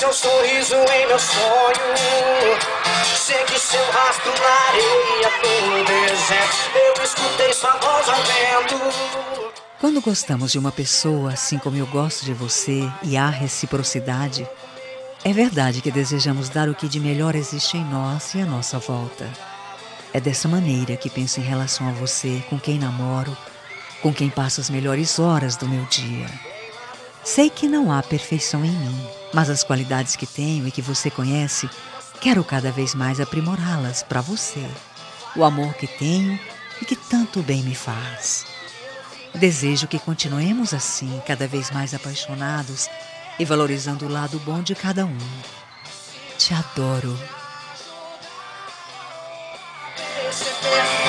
seu sorriso em meu sonho. Segui seu rastro na areia do deserto. Eu escutei sua voz ao vento. Quando gostamos de uma pessoa, assim como eu gosto de você, e há reciprocidade, é verdade que desejamos dar o que de melhor existe em nós e à nossa volta. É dessa maneira que penso em relação a você, com quem namoro, com quem passo as melhores horas do meu dia. Sei que não há perfeição em mim, mas as qualidades que tenho e que você conhece, quero cada vez mais aprimorá-las para você. O amor que tenho e que tanto bem me faz. Desejo que continuemos assim, cada vez mais apaixonados e valorizando o lado bom de cada um. Te adoro. Esse